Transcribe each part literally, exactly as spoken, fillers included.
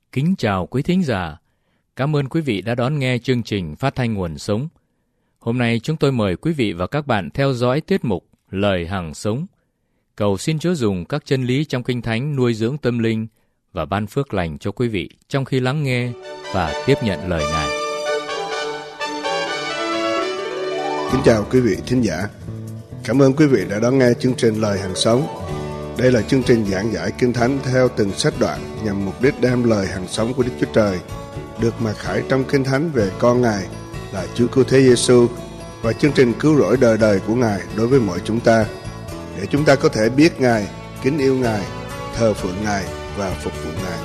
Kính chào quý thính giả. Cảm ơn quý vị đã đón nghe chương trình Phát thanh Nguồn Sống. Hôm nay chúng tôi mời quý vị và các bạn theo dõi tiết mục Lời Hằng Sống. Cầu xin Chúa dùng các chân lý trong Kinh Thánh nuôi dưỡng tâm linh và ban phước lành cho quý vị trong khi lắng nghe và tiếp nhận lời Ngài. Kính chào quý vị thính giả. Cảm ơn quý vị đã đón nghe chương trình Lời Hằng Sống. Đây là chương trình giảng giải Kinh Thánh theo từng sách đoạn nhằm mục đích đem lời hằng sống của Đức Chúa Trời được mặc khải trong Kinh Thánh về con Ngài là Chúa Cứu Thế Giêsu và chương trình cứu rỗi đời đời của Ngài đối với mọi chúng ta, để chúng ta có thể biết Ngài, kính yêu Ngài, thờ phượng Ngài và phục vụ Ngài.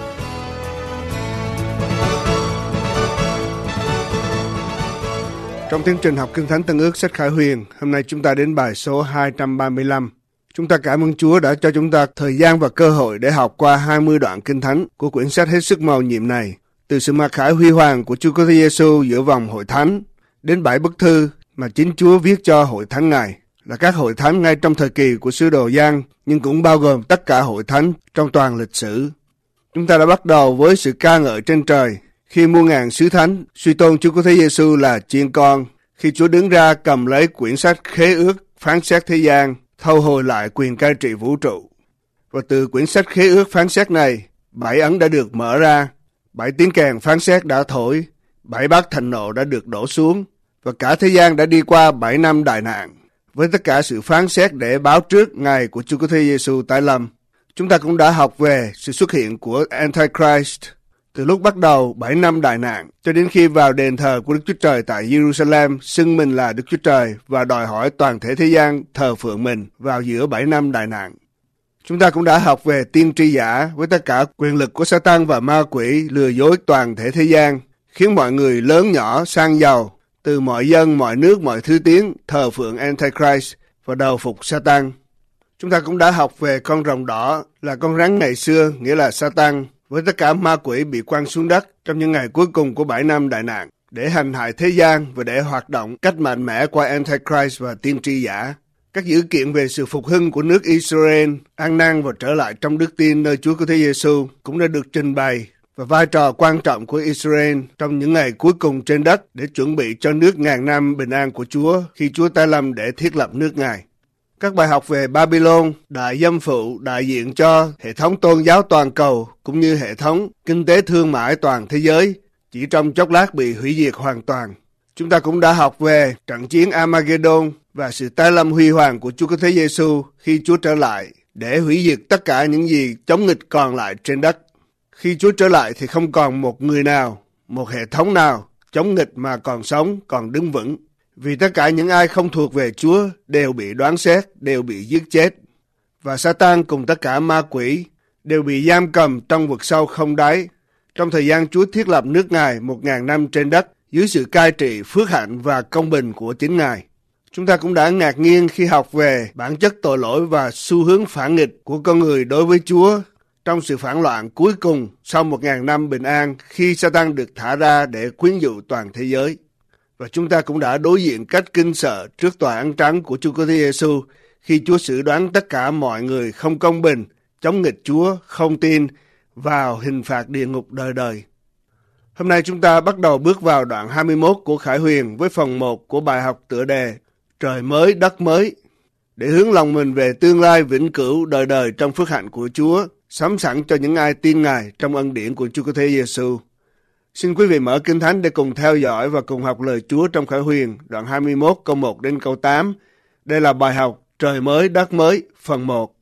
Trong tiến trình học Kinh Thánh Tân Ước sách Khải Huyền, hôm nay chúng ta đến bài số hai trăm ba mươi lăm. Chúng ta cảm ơn Chúa đã cho chúng ta thời gian và cơ hội để học qua hai mươi đoạn Kinh Thánh của quyển sách hết sức mầu nhiệm này. Từ sự mặc khải huy hoàng của Chúa Cứu Thế Giêsu giữa vòng hội thánh đến bảy bức thư mà chính Chúa viết cho hội thánh Ngài, là các hội thánh ngay trong thời kỳ của sứ đồ Giăng, nhưng cũng bao gồm tất cả hội thánh trong toàn lịch sử. Chúng ta đã bắt đầu với sự ca ngợi trên trời khi muôn ngàn sứ thánh suy tôn Chúa Cứu Thế Giêsu là chiên con, khi Chúa đứng ra cầm lấy quyển sách khế ước phán xét thế gian, thâu hồi lại quyền cai trị vũ trụ. Và từ quyển sách khế ước phán xét này, bảy ấn đã được mở ra, bảy tiếng kèn phán xét đã thổi, bảy bát thạnh nộ đã được đổ xuống, và cả thế gian đã đi qua bảy năm đại nạn, với tất cả sự phán xét để báo trước ngày của Chúa Cứu Thế Giêsu tái lâm. Chúng ta cũng đã học về sự xuất hiện của Antichrist, từ lúc bắt đầu bảy năm đại nạn cho đến khi vào đền thờ của Đức Chúa Trời tại Jerusalem xưng mình là Đức Chúa Trời và đòi hỏi toàn thể thế gian thờ phượng mình vào giữa bảy năm đại nạn. Chúng ta cũng đã học về tiên tri giả với tất cả quyền lực của Satan và ma quỷ lừa dối toàn thể thế gian, khiến mọi người lớn nhỏ sang giàu, từ mọi dân, mọi nước, mọi thứ tiếng thờ phượng Antichrist và đầu phục Satan. Chúng ta cũng đã học về con rồng đỏ là con rắn ngày xưa, nghĩa là Satan, với tất cả ma quỷ bị quăng xuống đất trong những ngày cuối cùng của bảy năm đại nạn, để hành hại thế gian và để hoạt động cách mạnh mẽ qua Antichrist và tiên tri giả. Các dữ kiện về sự phục hưng của nước Israel, ăn năn và trở lại trong đức tin nơi Chúa Cứu Thế Giêsu cũng đã được trình bày, và vai trò quan trọng của Israel trong những ngày cuối cùng trên đất để chuẩn bị cho nước ngàn năm bình an của Chúa khi Chúa tái lâm để thiết lập nước Ngài. Các bài học về Babylon, đại dâm phụ đại diện cho hệ thống tôn giáo toàn cầu cũng như hệ thống kinh tế thương mại toàn thế giới chỉ trong chốc lát bị hủy diệt hoàn toàn. Chúng ta cũng đã học về trận chiến Armageddon và sự tái lâm huy hoàng của Chúa Cứu Thế Giêsu khi Chúa trở lại để hủy diệt tất cả những gì chống nghịch còn lại trên đất. Khi Chúa trở lại thì không còn một người nào, một hệ thống nào chống nghịch mà còn sống, còn đứng vững. Vì tất cả những ai không thuộc về Chúa đều bị đoán xét, đều bị giết chết. Và Satan cùng tất cả ma quỷ đều bị giam cầm trong vực sâu không đáy, trong thời gian Chúa thiết lập nước Ngài một ngàn năm trên đất dưới sự cai trị phước hạnh và công bình của chính Ngài. Chúng ta cũng đã ngạc nhiên khi học về bản chất tội lỗi và xu hướng phản nghịch của con người đối với Chúa trong sự phản loạn cuối cùng sau một ngàn năm bình an khi Satan được thả ra để quyến dụ toàn thế giới. Và chúng ta cũng đã đối diện cách kinh sợ trước tòa án trắng của Chúa Cứu Thế Giêsu khi Chúa xử đoán tất cả mọi người không công bình, chống nghịch Chúa, không tin vào hình phạt địa ngục đời đời. Hôm nay chúng ta bắt đầu bước vào đoạn hai mươi mốt của Khải Huyền với phần một của bài học tựa đề Trời mới, đất mới, để hướng lòng mình về tương lai vĩnh cửu đời đời trong phước hạnh của Chúa, sắm sẵn cho những ai tin Ngài trong ân điển của Chúa Cứu Thế Giêsu. Xin quý vị mở Kinh Thánh để cùng theo dõi và cùng học lời Chúa trong Khải Huyền, đoạn hai mươi mốt câu một đến câu tám. Đây là bài học Trời mới, đất mới, phần một.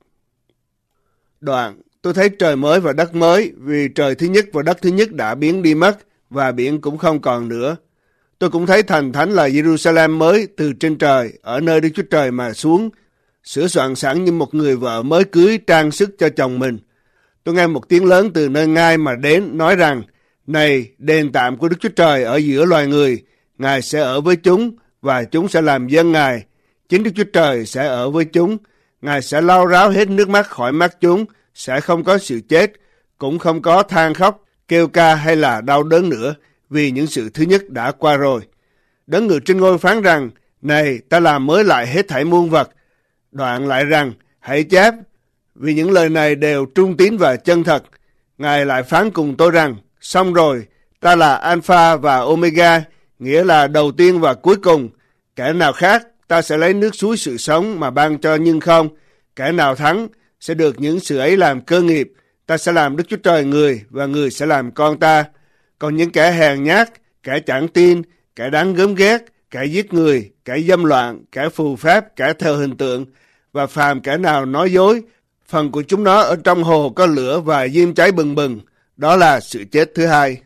Đoạn, tôi thấy trời mới và đất mới, vì trời thứ nhất và đất thứ nhất đã biến đi mất, và biển cũng không còn nữa. Tôi cũng thấy thành thánh là Jerusalem mới từ trên trời, ở nơi Đức Chúa Trời mà xuống, sửa soạn sẵn như một người vợ mới cưới trang sức cho chồng mình. Tôi nghe một tiếng lớn từ nơi ngai mà đến, nói rằng, này, đền tạm của Đức Chúa Trời ở giữa loài người, Ngài sẽ ở với chúng, và chúng sẽ làm dân Ngài. Chính Đức Chúa Trời sẽ ở với chúng, Ngài sẽ lau ráo hết nước mắt khỏi mắt chúng, sẽ không có sự chết, cũng không có than khóc, kêu ca hay là đau đớn nữa, vì những sự thứ nhất đã qua rồi. Đấng ngự trên ngôi phán rằng, này, ta làm mới lại hết thảy muôn vật. Đoạn lại rằng, hãy chép, vì những lời này đều trung tín và chân thật. Ngài lại phán cùng tôi rằng, xong rồi, ta là Alpha và Omega, nghĩa là đầu tiên và cuối cùng. Kẻ nào khác, ta sẽ lấy nước suối sự sống mà ban cho nhưng không. Kẻ nào thắng sẽ được những sự ấy làm cơ nghiệp. Ta sẽ làm Đức Chúa Trời người và người sẽ làm con ta. Còn những kẻ hèn nhát, kẻ chẳng tin, kẻ đáng gớm ghét, kẻ giết người, kẻ dâm loạn, kẻ phù phép, kẻ thờ hình tượng và phàm kẻ nào nói dối, phần của chúng nó ở trong hồ có lửa và diêm cháy bừng bừng. Đó là sự chết thứ hai.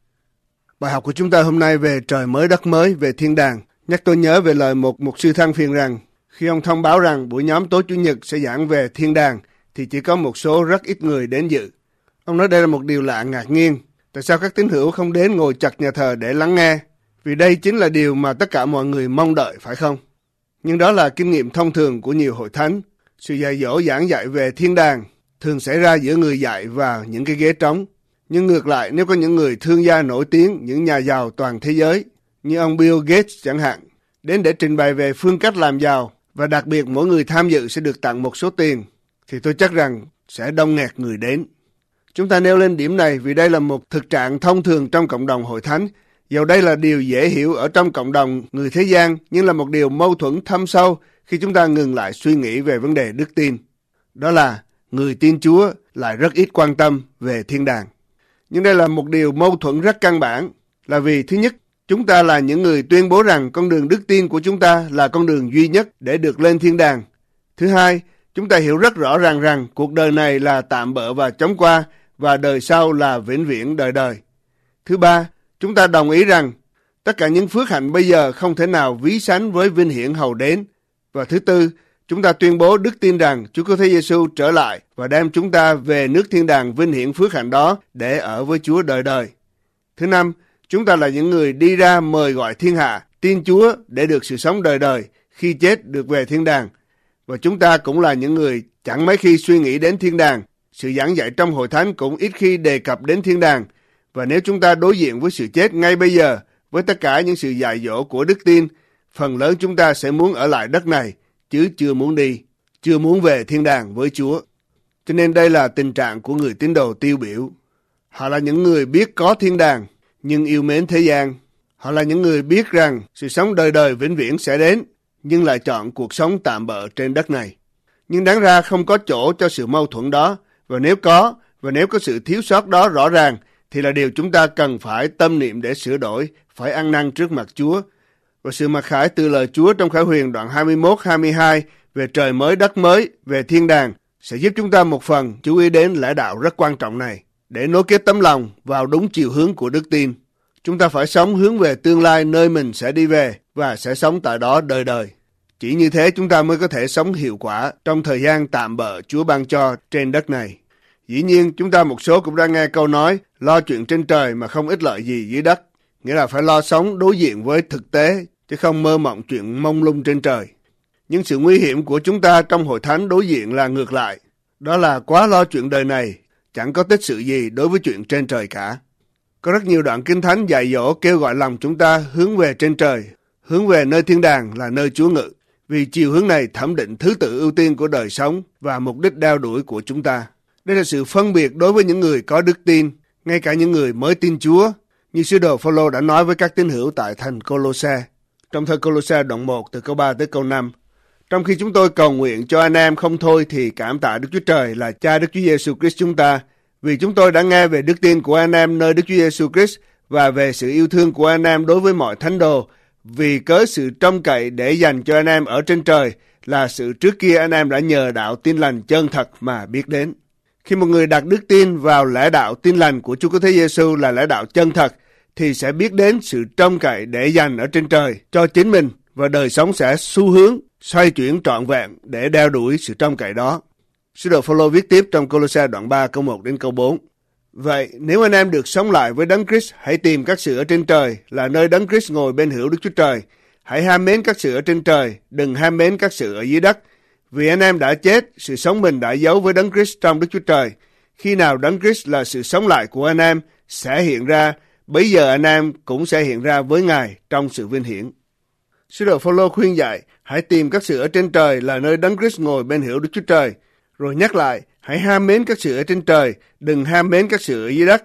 Bài học của chúng ta hôm nay về trời mới đất mới, về thiên đàng. Nhắc tôi nhớ về lời một mục sư than phiền rằng khi ông thông báo rằng buổi nhóm tối Chủ nhật sẽ giảng về thiên đàng thì chỉ có một số rất ít người đến dự. Ông nói đây là một điều lạ ngạc nhiên. Tại sao các tín hữu không đến ngồi chặt nhà thờ để lắng nghe? Vì đây chính là điều mà tất cả mọi người mong đợi, phải không? Nhưng đó là kinh nghiệm thông thường của nhiều hội thánh. Sự dạy dỗ giảng dạy về thiên đàng thường xảy ra giữa người dạy và những cái ghế trống. Nhưng ngược lại, nếu có những người thương gia nổi tiếng, những nhà giàu toàn thế giới, như ông Bill Gates chẳng hạn, đến để trình bày về phương cách làm giàu, và đặc biệt mỗi người tham dự sẽ được tặng một số tiền, thì tôi chắc rằng sẽ đông nghẹt người đến. Chúng ta nêu lên điểm này vì đây là một thực trạng thông thường trong cộng đồng hội thánh. Dầu đây là điều dễ hiểu ở trong cộng đồng người thế gian, nhưng là một điều mâu thuẫn thâm sâu khi chúng ta ngừng lại suy nghĩ về vấn đề đức tin. Đó là người tin Chúa lại rất ít quan tâm về thiên đàng. Nhưng đây là một điều mâu thuẫn rất căn bản, là vì thứ nhất, chúng ta là những người tuyên bố rằng con đường đức tin của chúng ta là con đường duy nhất để được lên thiên đàng. Thứ hai, chúng ta hiểu rất rõ ràng rằng cuộc đời này là tạm bợ và chóng qua, và đời sau là vĩnh viễn đời đời. Thứ ba, chúng ta đồng ý rằng tất cả những phước hạnh bây giờ không thể nào ví sánh với vinh hiển hầu đến. Và thứ tư, chúng ta tuyên bố đức tin rằng Chúa Cứu Thế Giêsu trở lại và đem chúng ta về nước thiên đàng vinh hiển phước hạnh đó để ở với Chúa đời đời. Thứ năm, chúng ta là những người đi ra mời gọi thiên hạ, tin Chúa để được sự sống đời đời, khi chết được về thiên đàng. Và chúng ta cũng là những người chẳng mấy khi suy nghĩ đến thiên đàng. Sự giảng dạy trong hội thánh cũng ít khi đề cập đến thiên đàng. Và nếu chúng ta đối diện với sự chết ngay bây giờ, với tất cả những sự dạy dỗ của đức tin, phần lớn chúng ta sẽ muốn ở lại đất này, chứ chưa muốn đi, chưa muốn về thiên đàng với Chúa. Cho nên đây là tình trạng của người tín đồ tiêu biểu. Họ là những người biết có thiên đàng, nhưng yêu mến thế gian. Họ là những người biết rằng sự sống đời đời vĩnh viễn sẽ đến, nhưng lại chọn cuộc sống tạm bợ trên đất này. Nhưng đáng ra không có chỗ cho sự mâu thuẫn đó, và nếu có, và nếu có sự thiếu sót đó rõ ràng, thì là điều chúng ta cần phải tâm niệm để sửa đổi, phải ăn năn trước mặt Chúa. Và sự mặc khải từ lời Chúa trong Khải Huyền đoạn hai mươi mốt hai mươi hai về trời mới đất mới, về thiên đàng, sẽ giúp chúng ta một phần chú ý đến lẽ đạo rất quan trọng này, để nối kết tấm lòng vào đúng chiều hướng của đức tin. Chúng ta phải sống hướng về tương lai nơi mình sẽ đi về và sẽ sống tại đó đời đời. Chỉ như thế chúng ta mới có thể sống hiệu quả trong thời gian tạm bợ Chúa ban cho trên đất này. Dĩ nhiên chúng ta một số cũng đã nghe câu nói lo chuyện trên trời mà không ích lợi gì dưới đất. Nghĩa là phải lo sống đối diện với thực tế, chứ không mơ mộng chuyện mông lung trên trời. Nhưng sự nguy hiểm của chúng ta trong hội thánh đối diện là ngược lại. Đó là quá lo chuyện đời này, chẳng có tích sự gì đối với chuyện trên trời cả. Có rất nhiều đoạn kinh thánh dạy dỗ kêu gọi lòng chúng ta hướng về trên trời, hướng về nơi thiên đàng là nơi Chúa ngự. Vì chiều hướng này thẩm định thứ tự ưu tiên của đời sống và mục đích đeo đuổi của chúng ta. Đây là sự phân biệt đối với những người có đức tin, ngay cả những người mới tin Chúa, như sứ đồ Phao-lô đã nói với các tín hữu tại thành Cô-lô-se. Trong thơ Cô-lô-se đoạn một từ câu ba tới câu năm. Trong khi chúng tôi cầu nguyện cho anh em không thôi thì cảm tạ Đức Chúa Trời là Cha Đức Chúa Giêsu Christ chúng ta, vì chúng tôi đã nghe về đức tin của anh em nơi Đức Chúa Giêsu Christ và về sự yêu thương của anh em đối với mọi thánh đồ, vì cớ sự trông cậy để dành cho anh em ở trên trời là sự trước kia anh em đã nhờ đạo tin lành chân thật mà biết đến. Khi một người đặt đức tin vào lẽ đạo tin lành của Chúa Cứu Thế Giêsu là lẽ đạo chân thật, thì sẽ biết đến sự trông cậy để dành ở trên trời cho chính mình, và đời sống sẽ xu hướng xoay chuyển trọn vẹn để đeo đuổi sự trông cậy đó. Sứ đồ Phao-lô viết tiếp trong Cô-lô-se đoạn ba câu một đến câu bốn. Vậy nếu anh em được sống lại với Đấng Christ, hãy tìm các sự ở trên trời, là nơi Đấng Christ ngồi bên hữu Đức Chúa Trời. Hãy ham mến các sự ở trên trời, đừng ham mến các sự ở dưới đất. Vì anh em đã chết, sự sống mình đã giấu với Đấng Christ trong Đức Chúa Trời. Khi nào Đấng Christ là sự sống lại của anh em sẽ hiện ra, bấy giờ anh em cũng sẽ hiện ra với Ngài trong sự vinh hiển. Sứ đồ Phao-lô khuyên dạy, hãy tìm các sự ở trên trời, là nơi Đấng Christ ngồi bên hữu Đức Chúa Trời. Rồi nhắc lại, hãy ham mến các sự ở trên trời, đừng ham mến các sự ở dưới đất.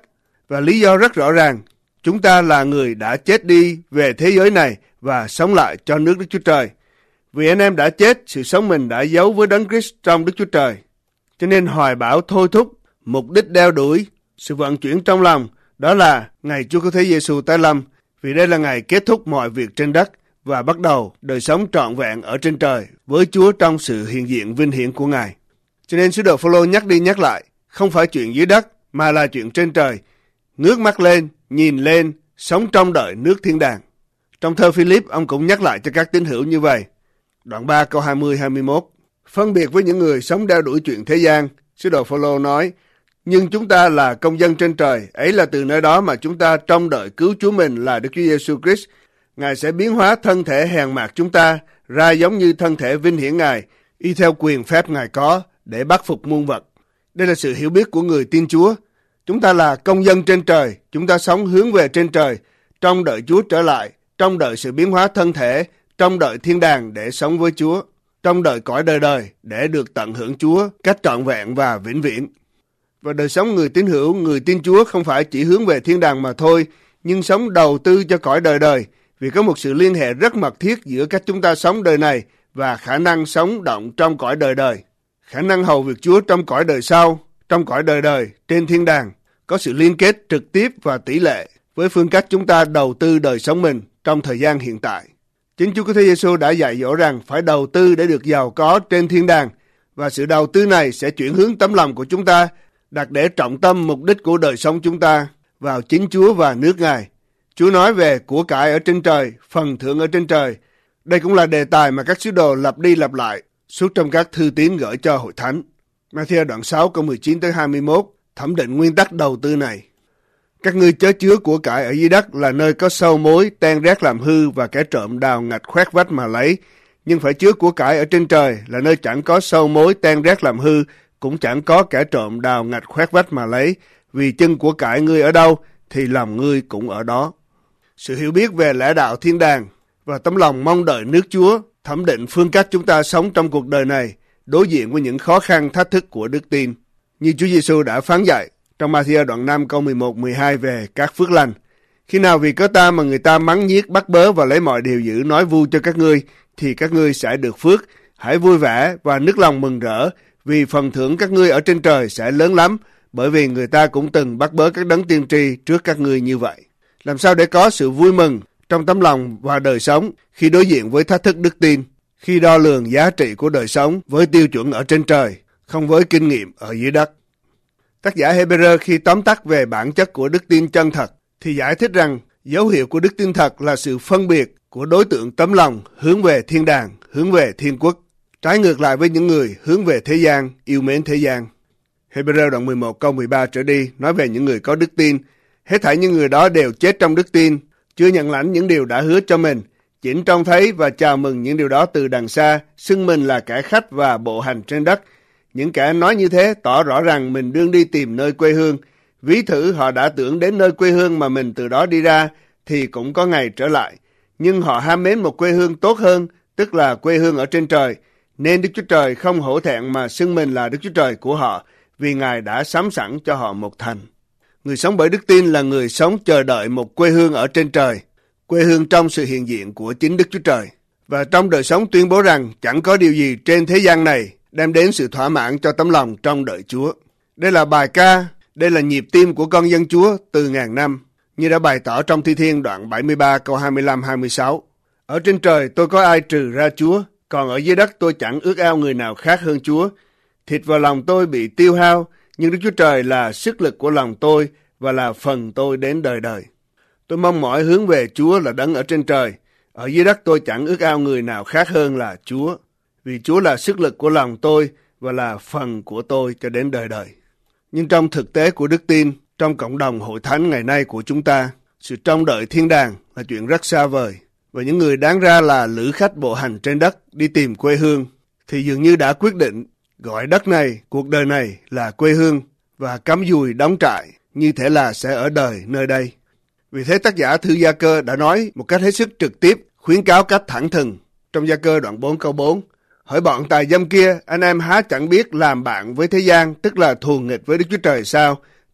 Và lý do rất rõ ràng, chúng ta là người đã chết đi về thế giới này và sống lại cho nước Đức Chúa Trời. Vì anh em đã chết, sự sống mình đã giấu với Đấng Christ trong Đức Chúa Trời. Cho nên hoài bão thôi thúc, mục đích đeo đuổi, sự vận chuyển trong lòng, đó là ngày Chúa Cứu Thế Giêsu tái lâm, vì đây là ngày kết thúc mọi việc trên đất và bắt đầu đời sống trọn vẹn ở trên trời với Chúa trong sự hiện diện vinh hiển của Ngài. Cho nên sứ đồ Phôlô nhắc đi nhắc lại, không phải chuyện dưới đất mà là chuyện trên trời. Ngước mắt lên, nhìn lên, sống trong đợi nước thiên đàng. Trong thơ Philip, ông cũng nhắc lại cho các tín hữu như vậy. Đoạn ba câu hai mươi hai mươi mốt. Phân biệt với những người sống đeo đuổi chuyện thế gian, sứ đồ Phôlô nói, nhưng chúng ta là công dân trên trời, ấy là từ nơi đó mà chúng ta trông đợi cứu Chúa mình là Đức Chúa Giêsu Christ. Ngài sẽ biến hóa thân thể hèn mạt chúng ta ra giống như thân thể vinh hiển Ngài, y theo quyền phép Ngài có để bắt phục muôn vật. Đây là sự hiểu biết của người tin Chúa. Chúng ta là công dân trên trời, chúng ta sống hướng về trên trời, trông đợi Chúa trở lại, trông đợi sự biến hóa thân thể, trông đợi thiên đàng để sống với Chúa, trông đợi cõi đời đời để được tận hưởng Chúa cách trọn vẹn và vĩnh viễn. Và đời sống người tín hữu, người tin Chúa không phải chỉ hướng về thiên đàng mà thôi, nhưng sống đầu tư cho cõi đời đời, vì có một sự liên hệ rất mật thiết giữa cách chúng ta sống đời này và khả năng sống động trong cõi đời đời. Khả năng hầu việc Chúa trong cõi đời sau, trong cõi đời đời, trên thiên đàng, có sự liên kết trực tiếp và tỷ lệ với phương cách chúng ta đầu tư đời sống mình trong thời gian hiện tại. Chính Chúa Cứu Thế Giêsu đã dạy dỗ rằng phải đầu tư để được giàu có trên thiên đàng, và sự đầu tư này sẽ chuyển hướng tấm lòng của chúng ta, đặt để trọng tâm mục đích của đời sống chúng ta vào chính Chúa và nước Ngài. Chúa nói về của cải ở trên trời, phần thưởng ở trên trời. Đây cũng là đề tài mà các sứ đồ lặp đi lặp lại suốt trong các thư tín gửi cho hội thánh. Ma-thi-ơ đoạn sáu câu mười chín tới hai mươi mốt thẩm định nguyên tắc đầu tư này. Các ngươi chớ chứa của cải ở dưới đất là nơi có sâu mối, ten rét làm hư và kẻ trộm đào ngạch khoét vách mà lấy. Nhưng phải chứa của cải ở trên trời là nơi chẳng có sâu mối, ten rét làm hư, cũng chẳng có kẻ trộm đào ngạch khoét vách mà lấy. Vì chân của cải ngươi ở đâu thì lòng ngươi cũng ở đó. Sự hiểu biết về lẽ đạo thiên đàng và tấm lòng mong đợi nước Chúa thẩm định phương cách chúng ta sống trong cuộc đời này, đối diện với những khó khăn thách thức của đức tin. Như Chúa Giêsu đã phán dạy trong Ma-thi-ơ đoạn năm câu mười một mười hai về các phước lành. Khi nào vì cớ ta mà người ta mắng nhiếc bắt bớ và lấy mọi điều dữ nói vu cho các ngươi, thì các ngươi sẽ được phước. Hãy vui vẻ và nức lòng mừng rỡ, vì phần thưởng các ngươi ở trên trời sẽ lớn lắm, bởi vì người ta cũng từng bắt bớ các đấng tiên tri trước các ngươi như vậy. Làm sao để có sự vui mừng trong tấm lòng và đời sống khi đối diện với thách thức đức tin, khi đo lường giá trị của đời sống với tiêu chuẩn ở trên trời, không với kinh nghiệm ở dưới đất. Tác giả Hebrew khi tóm tắt về bản chất của đức tin chân thật thì giải thích rằng dấu hiệu của đức tin thật là sự phân biệt của đối tượng tấm lòng hướng về thiên đàng, hướng về thiên quốc, trái ngược lại với những người hướng về thế gian, yêu mến thế gian. Hebrew đoạn mười một câu mười ba trở đi nói về những người có đức tin. Hết thảy những người đó đều chết trong đức tin, chưa nhận lãnh những điều đã hứa cho mình, chỉ trông thấy và chào mừng những điều đó từ đằng xa, xưng mình là kẻ khách và bộ hành trên đất. Những kẻ nói như thế tỏ rõ rằng mình đương đi tìm nơi quê hương. Ví thử họ đã tưởng đến nơi quê hương mà mình từ đó đi ra, thì cũng có ngày trở lại. Nhưng họ ham mến một quê hương tốt hơn, tức là quê hương ở trên trời. Nên Đức Chúa Trời không hổ thẹn mà xưng mình là Đức Chúa Trời của họ, vì Ngài đã sắm sẵn cho họ một thành. Người sống bởi đức tin là người sống chờ đợi một quê hương ở trên trời, quê hương trong sự hiện diện của chính Đức Chúa Trời. Và trong đời sống tuyên bố rằng chẳng có điều gì trên thế gian này đem đến sự thỏa mãn cho tấm lòng trong đợi Chúa. Đây là bài ca, đây là nhịp tim của con dân Chúa từ ngàn năm, như đã bày tỏ trong Thi Thiên đoạn bảy mươi ba câu hai mươi lăm hai mươi sáu. Ở trên trời tôi có ai trừ ra Chúa, còn ở dưới đất tôi chẳng ước ao người nào khác hơn Chúa. Thịt và lòng tôi bị tiêu hao, nhưng Đức Chúa Trời là sức lực của lòng tôi và là phần tôi đến đời đời. Tôi mong mỏi hướng về Chúa là đấng ở trên trời. Ở dưới đất tôi chẳng ước ao người nào khác hơn là Chúa, vì Chúa là sức lực của lòng tôi và là phần của tôi cho đến đời đời. Nhưng trong thực tế của đức tin, trong cộng đồng hội thánh ngày nay của chúng ta, sự trông đợi thiên đàng là chuyện rất xa vời. Và những người đáng ra là lữ khách bộ hành trên đất đi tìm quê hương, thì dường như đã quyết định gọi đất này, cuộc đời này là quê hương và cắm dùi đóng trại như thể là sẽ ở đời nơi đây. Vì thế tác giả thư Gia Cơ đã nói một cách hết sức trực tiếp, khuyến cáo cách thẳng thừng. Trong Gia Cơ đoạn bốn câu bốn, hỏi bọn tài dâm kia, anh em há chẳng biết làm bạn với thế gian, tức là thù nghịch với Đức Chúa Trời sao?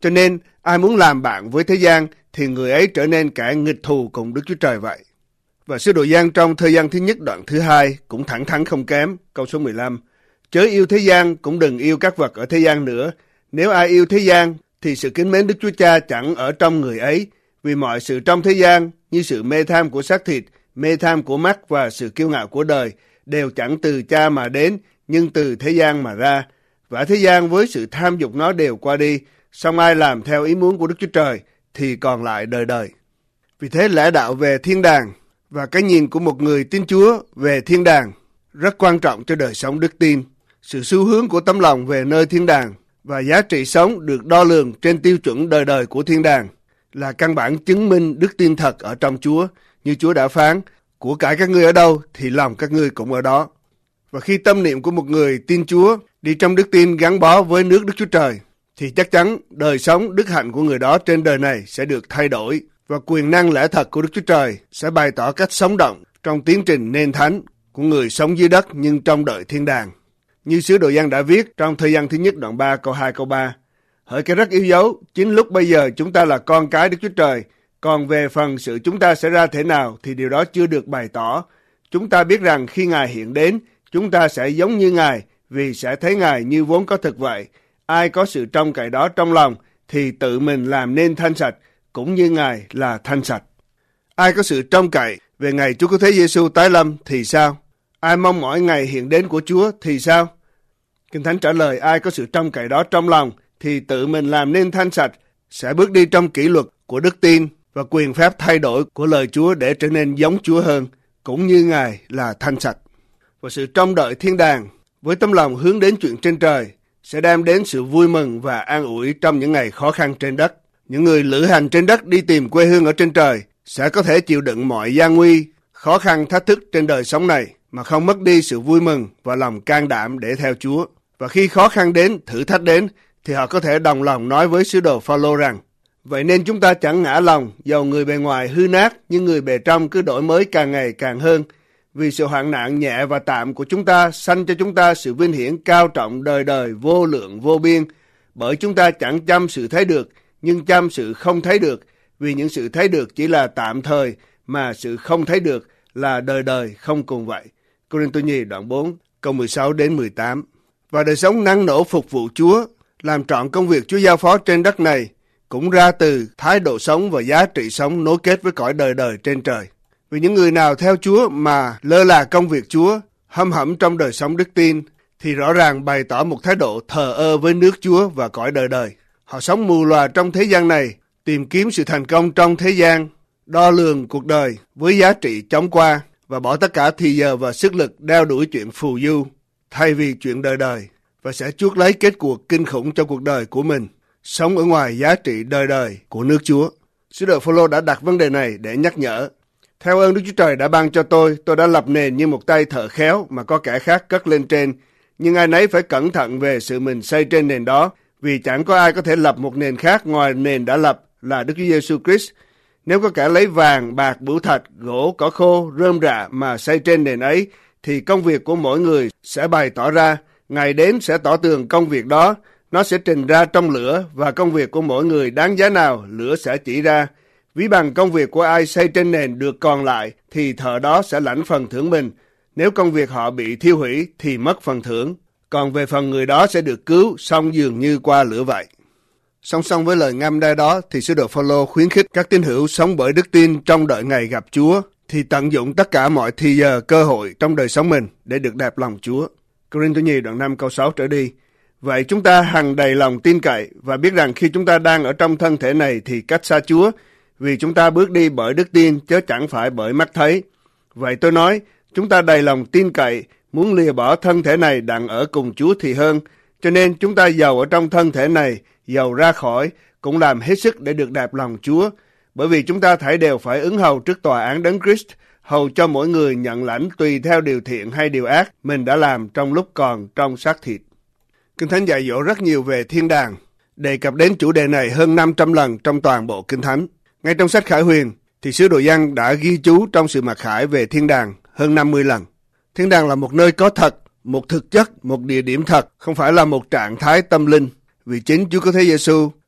Cho nên, ai muốn làm bạn với thế gian thì người ấy trở nên kẻ nghịch thù cùng Đức Chúa Trời vậy. Và sứ đồ Giăng trong thời gian thứ nhất đoạn thứ hai cũng thẳng thắn không kém, câu số mười lăm. Chớ yêu thế gian, cũng đừng yêu các vật ở thế gian nữa. Nếu ai yêu thế gian, thì sự kính mến Đức Chúa Cha chẳng ở trong người ấy. Vì mọi sự trong thế gian, như sự mê tham của xác thịt, mê tham của mắt và sự kiêu ngạo của đời, đều chẳng từ Cha mà đến, nhưng từ thế gian mà ra. Và thế gian với sự tham dục nó đều qua đi, song ai làm theo ý muốn của Đức Chúa Trời, thì còn lại đời đời. Vì thế lẽ đạo về thiên đàng và cái nhìn của một người tin Chúa về thiên đàng rất quan trọng cho đời sống đức tin. Sự xu hướng của tấm lòng về nơi thiên đàng và giá trị sống được đo lường trên tiêu chuẩn đời đời của thiên đàng là căn bản chứng minh đức tin thật ở trong Chúa. Như Chúa đã phán, của cải các ngươi ở đâu thì lòng các ngươi cũng ở đó. Và khi tâm niệm của một người tin Chúa đi trong đức tin gắn bó với nước Đức Chúa Trời, thì chắc chắn đời sống đức hạnh của người đó trên đời này sẽ được thay đổi, và quyền năng lẽ thật của Đức Chúa Trời sẽ bày tỏ cách sống động trong tiến trình nên thánh của người sống dưới đất nhưng trong đợi thiên đàng. Như sứ đồ Giăng đã viết trong thời gian thứ nhất đoạn ba câu hai câu ba. Hỡi cái rất yêu dấu, chính lúc bây giờ chúng ta là con cái Đức Chúa Trời, còn về phần sự chúng ta sẽ ra thế nào thì điều đó chưa được bày tỏ. Chúng ta biết rằng khi Ngài hiện đến, chúng ta sẽ giống như Ngài, vì sẽ thấy Ngài như vốn có thực vậy. Ai có sự trông cậy đó trong lòng thì tự mình làm nên thanh sạch, cũng như Ngài là thanh sạch. Ai có sự trông cậy về ngày Chúa Cứu Thế Giêsu tái lâm thì sao? Ai mong mỏi ngày hiện đến của Chúa thì sao? Kinh Thánh trả lời, ai có sự trông cậy đó trong lòng thì tự mình làm nên thanh sạch, sẽ bước đi trong kỷ luật của đức tin và quyền phép thay đổi của lời Chúa để trở nên giống Chúa hơn, cũng như Ngài là thanh sạch. Và sự trông đợi thiên đàng với tấm lòng hướng đến chuyện trên trời sẽ đem đến sự vui mừng và an ủi trong những ngày khó khăn trên đất. Những người lữ hành trên đất đi tìm quê hương ở trên trời sẽ có thể chịu đựng mọi gian nguy, khó khăn, thách thức trên đời sống này mà không mất đi sự vui mừng và lòng can đảm để theo Chúa. Và khi khó khăn đến, thử thách đến, thì họ có thể đồng lòng nói với sứ đồ Phao-lô rằng: vậy nên chúng ta chẳng ngã lòng, dầu người bề ngoài hư nát, nhưng người bề trong cứ đổi mới càng ngày càng hơn. Vì sự hoạn nạn nhẹ và tạm của chúng ta sanh cho chúng ta sự vinh hiển cao trọng đời đời vô lượng vô biên. Bởi chúng ta chẳng chăm sự thấy được, nhưng chăm sự không thấy được. Vì những sự thấy được chỉ là tạm thời, mà sự không thấy được là đời đời không cùng vậy. Cô-rinh-tô nhì đoạn bốn, câu mười sáu đến mười tám. Và đời sống năng nổ phục vụ Chúa, làm trọn công việc Chúa giao phó trên đất này, cũng ra từ thái độ sống và giá trị sống nối kết với cõi đời đời trên trời. Vì những người nào theo Chúa mà lơ là công việc Chúa, hâm hẩm trong đời sống đức tin, thì rõ ràng bày tỏ một thái độ thờ ơ với nước Chúa và cõi đời đời. Họ sống mù lòa trong thế gian này, tìm kiếm sự thành công trong thế gian, đo lường cuộc đời với giá trị chóng qua và bỏ tất cả thì giờ và sức lực đeo đuổi chuyện phù du thay vì chuyện đời đời, và sẽ chuốc lấy kết cuộc kinh khủng cho cuộc đời của mình, sống ở ngoài giá trị đời đời của nước Chúa. Sứ đồ Phao-lô đã đặt vấn đề này để nhắc nhở. Theo ơn Đức Chúa Trời đã ban cho tôi, tôi đã lập nền như một tay thợ khéo mà có kẻ khác cất lên trên. Nhưng ai nấy phải cẩn thận về sự mình xây trên nền đó, vì chẳng có ai có thể lập một nền khác ngoài nền đã lập là Đức Chúa Giêsu Christ. Nếu có kẻ lấy vàng, bạc, bửu thạch, gỗ, cỏ khô, rơm rạ mà xây trên nền ấy, thì công việc của mỗi người sẽ bày tỏ ra. Ngày đến sẽ tỏ tường công việc đó, nó sẽ trình ra trong lửa, và công việc của mỗi người đáng giá nào, lửa sẽ chỉ ra. Ví bằng công việc của ai xây trên nền được còn lại, thì thợ đó sẽ lãnh phần thưởng mình. Nếu công việc họ bị thiêu hủy, thì mất phần thưởng. Còn về phần người đó sẽ được cứu, song dường như qua lửa vậy. Song song với lời ngâm đe đó, thì sứ đồ Phao-lô khuyến khích các tín hữu sống bởi đức tin trong đợi ngày gặp Chúa, thì tận dụng tất cả mọi thì giờ cơ hội trong đời sống mình để được đẹp lòng Chúa. Cô-rinh-tô nhì đoạn năm câu sáu trở đi. Vậy chúng ta hằng đầy lòng tin cậy và biết rằng khi chúng ta đang ở trong thân thể này thì cách xa Chúa, vì chúng ta bước đi bởi đức tin chứ chẳng phải bởi mắt thấy. Vậy tôi nói, chúng ta đầy lòng tin cậy, muốn lìa bỏ thân thể này đặng ở cùng Chúa thì hơn. Cho nên chúng ta giàu ở trong thân thể này, giàu ra khỏi, cũng làm hết sức để được đẹp lòng Chúa. Bởi vì chúng ta thảy đều phải ứng hầu trước tòa án Đấng Christ, hầu cho mỗi người nhận lãnh tùy theo điều thiện hay điều ác mình đã làm trong lúc còn trong xác thịt. Kinh Thánh dạy dỗ rất nhiều về thiên đàng, đề cập đến chủ đề này hơn năm trăm lần trong toàn bộ Kinh Thánh. Ngay trong sách Khải Huyền, thì sứ đồ Giăng đã ghi chú trong sự mặc khải về thiên đàng hơn năm mươi lần. Thiên đàng là một nơi có thật, một thực chất, một địa điểm thật, không phải là một trạng thái tâm linh. Vì chính Chúa Cứu Thế Giêsu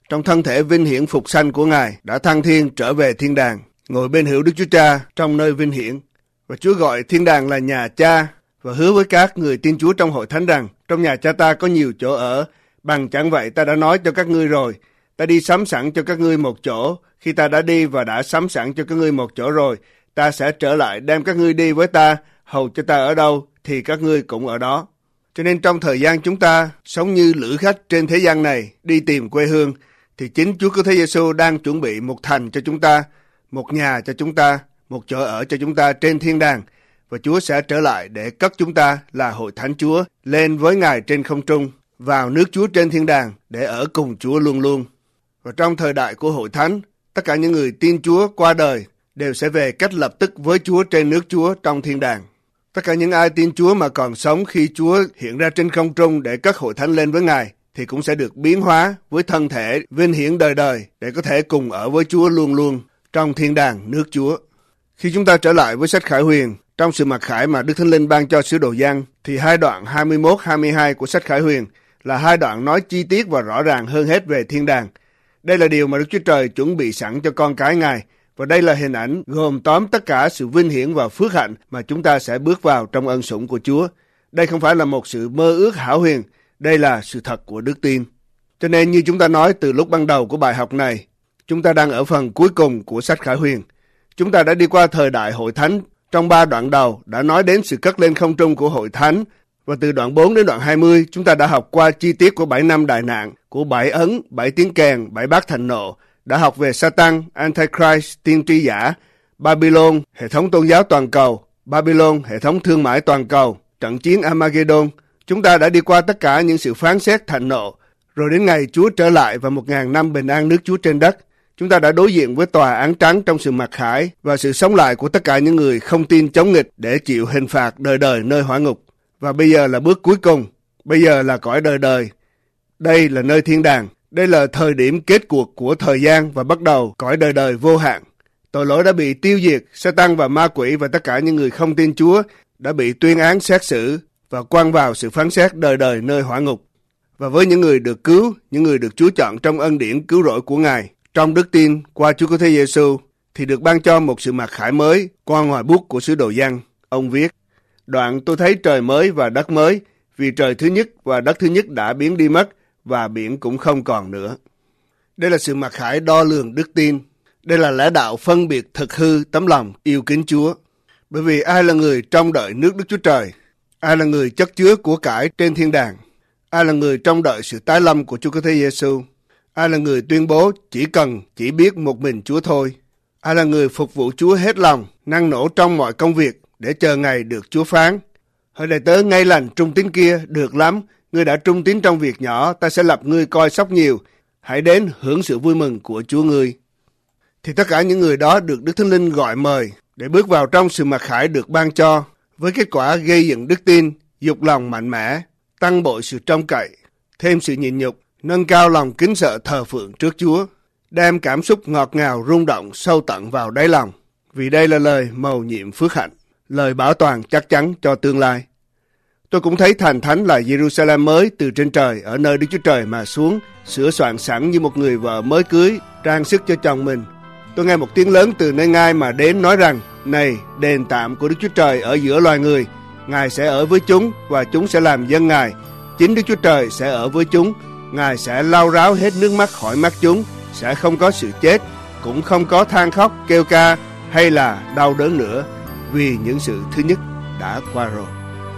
trong thân thể vinh hiển phục sanh của Ngài đã thăng thiên trở về thiên đàng, ngồi bên hữu Đức Chúa Cha trong nơi vinh hiển. Và Chúa gọi thiên đàng là nhà Cha và hứa với các người tin Chúa trong hội thánh rằng trong nhà Cha ta có nhiều chỗ ở, bằng chẳng vậy ta đã nói cho các ngươi rồi. Ta đi sắm sẵn cho các ngươi một chỗ, khi ta đã đi và đã sắm sẵn cho các ngươi một chỗ rồi, ta sẽ trở lại đem các ngươi đi với ta, hầu cho ta ở đâu thì các ngươi cũng ở đó. Cho nên trong thời gian chúng ta sống như lữ khách trên thế gian này đi tìm quê hương, thì chính Chúa Cứu Thế Giêsu đang chuẩn bị một thành cho chúng ta, một nhà cho chúng ta, một chỗ ở cho chúng ta trên thiên đàng. Và Chúa sẽ trở lại để cất chúng ta là hội thánh Chúa lên với Ngài trên không trung, vào nước Chúa trên thiên đàng để ở cùng Chúa luôn luôn. Và trong thời đại của hội thánh, tất cả những người tin Chúa qua đời đều sẽ về cách lập tức với Chúa trên nước Chúa trong thiên đàng. Tất cả những ai tin Chúa mà còn sống khi Chúa hiện ra trên không trung để cất hội thánh lên với Ngài thì cũng sẽ được biến hóa với thân thể vinh hiển đời đời để có thể cùng ở với Chúa luôn luôn trong thiên đàng nước Chúa. Khi chúng ta trở lại với sách Khải Huyền, trong sự mặc khải mà Đức Thánh Linh ban cho sứ đồ Giăng, thì hai đoạn hai mươi mốt hai mươi hai của sách Khải Huyền là hai đoạn nói chi tiết và rõ ràng hơn hết về thiên đàng. Đây là điều mà Đức Chúa Trời chuẩn bị sẵn cho con cái Ngài, và đây là hình ảnh gồm tóm tất cả sự vinh hiển và phước hạnh mà chúng ta sẽ bước vào trong ân sủng của Chúa. Đây không phải là một sự mơ ước hão huyền, đây là sự thật của đức tin. Cho nên như chúng ta nói từ lúc ban đầu của bài học này, chúng ta đang ở phần cuối cùng của sách Khải Huyền. Chúng ta đã đi qua thời đại hội thánh, trong ba đoạn đầu đã nói đến sự cất lên không trung của hội thánh, và từ đoạn bốn đến đoạn hai mươi chúng ta đã học qua chi tiết của bảy năm đại nạn, của bảy ấn, bảy tiếng kèn, bảy bát thạnh nộ, đã học về Satan, Antichrist, tiên tri giả, Babylon, hệ thống tôn giáo toàn cầu, Babylon, hệ thống thương mại toàn cầu, trận chiến Armageddon. Chúng ta đã đi qua tất cả những sự phán xét thạnh nộ, rồi đến ngày Chúa trở lại và một ngàn năm bình an nước Chúa trên đất. Chúng ta đã đối diện với tòa án trắng trong sự mặc khải và sự sống lại của tất cả những người không tin chống nghịch để chịu hình phạt đời đời nơi hỏa ngục. Và bây giờ là bước cuối cùng, bây giờ là cõi đời đời. Đây là nơi thiên đàng, đây là thời điểm kết cuộc của thời gian và bắt đầu cõi đời đời vô hạn. Tội lỗi đã bị tiêu diệt, Satan và ma quỷ và tất cả những người không tin Chúa đã bị tuyên án xét xử và quăng vào sự phán xét đời đời nơi hỏa ngục. Và với những người được cứu, những người được Chúa chọn trong ân điển cứu rỗi của Ngài, trong đức tin qua Chúa Cứu Thế Giêsu, thì được ban cho một sự mặc khải mới qua ngòi bút của sứ đồ Giăng. Ông viết: Đoạn tôi thấy trời mới và đất mới, vì trời thứ nhất và đất thứ nhất đã biến đi mất, và biển cũng không còn nữa. Đây là sự mặc khải đo lường đức tin. Đây là lẽ đạo phân biệt thực hư tấm lòng yêu kính Chúa. Bởi vì ai là người trông đợi nước Đức Chúa Trời? Ai là người chất chứa của cải trên thiên đàng? Ai là người trông đợi sự tái lâm của Chúa Cứu Thế Giêsu? Ai là người tuyên bố chỉ cần, chỉ biết một mình Chúa thôi? Ai là người phục vụ Chúa hết lòng, năng nổ trong mọi công việc để chờ ngày được Chúa phán? Hỡi đầy tớ ngay lành trung tín kia, được lắm, ngươi đã trung tín trong việc nhỏ, ta sẽ lập ngươi coi sóc nhiều. Hãy đến hưởng sự vui mừng của Chúa ngươi. Thì tất cả những người đó được Đức Thánh Linh gọi mời để bước vào trong sự mặc khải được ban cho, với kết quả gây dựng đức tin, dục lòng mạnh mẽ, tăng bội sự trông cậy, thêm sự nhịn nhục, nâng cao lòng kính sợ thờ phượng trước Chúa, đem cảm xúc ngọt ngào rung động sâu tận vào đáy lòng, vì đây là lời mầu nhiệm phước hạnh, lời bảo toàn chắc chắn cho tương lai. Tôi cũng thấy thành thánh là Jerusalem mới từ trên trời ở nơi Đức Chúa Trời mà xuống, sửa soạn sẵn như một người vợ mới cưới, trang sức cho chồng mình. Tôi nghe một tiếng lớn từ nơi ngai mà đến nói rằng: Này, đền tạm của Đức Chúa Trời ở giữa loài người, Ngài sẽ ở với chúng và chúng sẽ làm dân Ngài. Chính Đức Chúa Trời sẽ ở với chúng, Ngài sẽ lau ráo hết nước mắt khỏi mắt chúng, sẽ không có sự chết, cũng không có than khóc, kêu ca hay là đau đớn nữa, vì những sự thứ nhất đã qua rồi.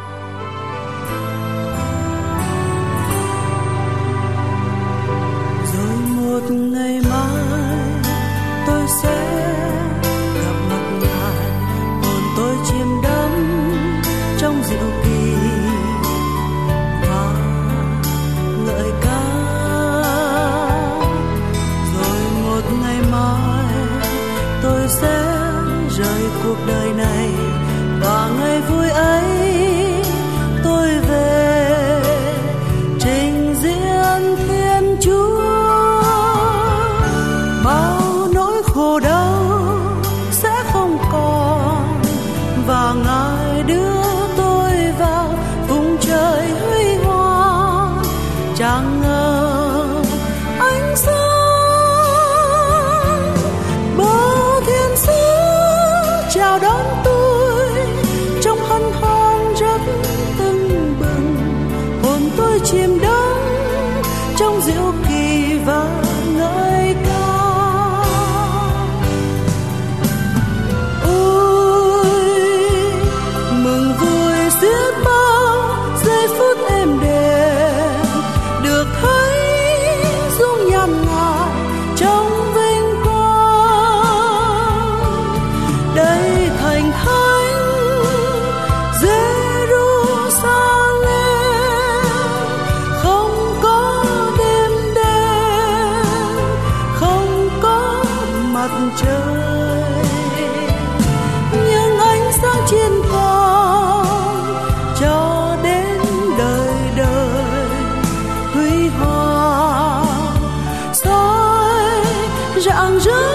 Rồi một ngày mai tôi sẽ gặp mặt Ngài, hồn tôi chìm đắm trong diệu kỳ và ngợi ca. Rồi một ngày mai tôi sẽ rời cuộc đời này, và ngày vui ấy tôi về trình diễn Thiên Chúa. Bao nỗi khổ đau sẽ không còn, và Ngài đưa tôi vào vùng trời huy hoàng. Chẳng ngờ ánh sáng mặt trời, nhưng ánh sáng trên con cho đến đời đời huy hoàng soi rạng rỡ.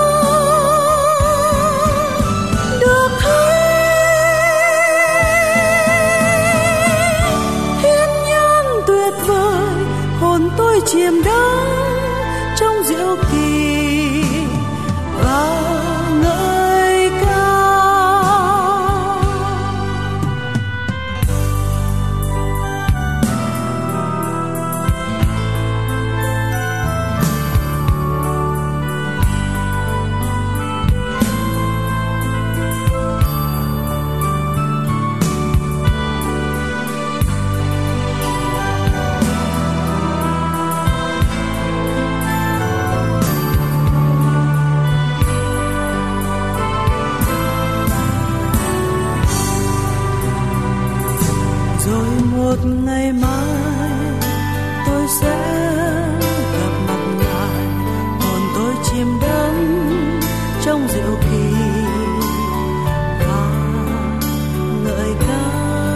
Chiêm đắm trong diệu kỳ và ngợi ca. Một ngày mai tôi sẽ gặp mặt Ngài, hồn tôi chìm đắm trong diệu kỳ và ngợi ca.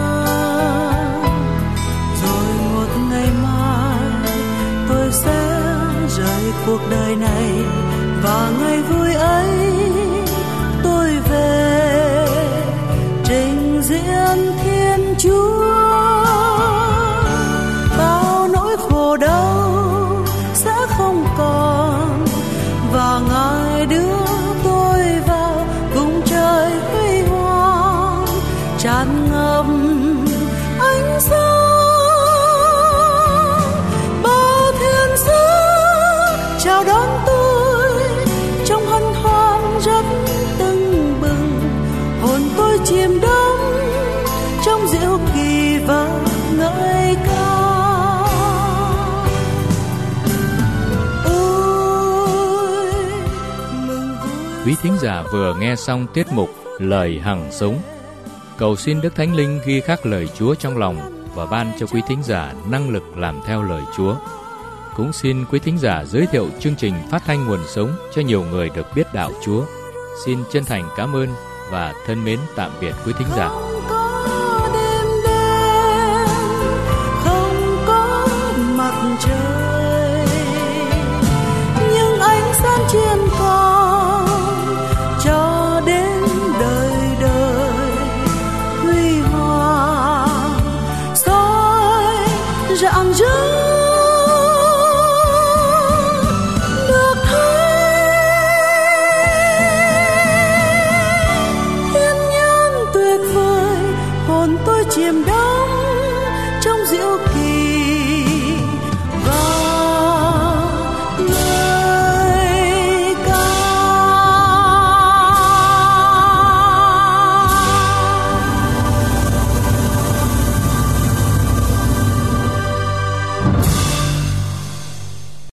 Rồi một ngày mai tôi sẽ rời cuộc đời này, và ngày vui ấy tôi về trình diễn Thiên Chúa. Và Ngài đưa tôi vào cùng trời huy hoàng tràn ngập ánh sáng. Bao thiên sứ chào đón tôi trong hân hoan rất tưng bừng, hồn tôi chìm đắm trong diệu kỳ và ngợi ca. Quý thính giả vừa nghe xong tiết mục Lời Hằng Sống. Cầu xin Đức Thánh Linh ghi khắc lời Chúa trong lòng và ban cho quý thính giả năng lực làm theo lời Chúa. Cũng xin quý thính giả giới thiệu chương trình phát thanh nguồn sống cho nhiều người được biết đạo Chúa. Xin chân thành cảm ơn và thân mến tạm biệt quý thính giả. Không có đêm đen, không có mặt trời.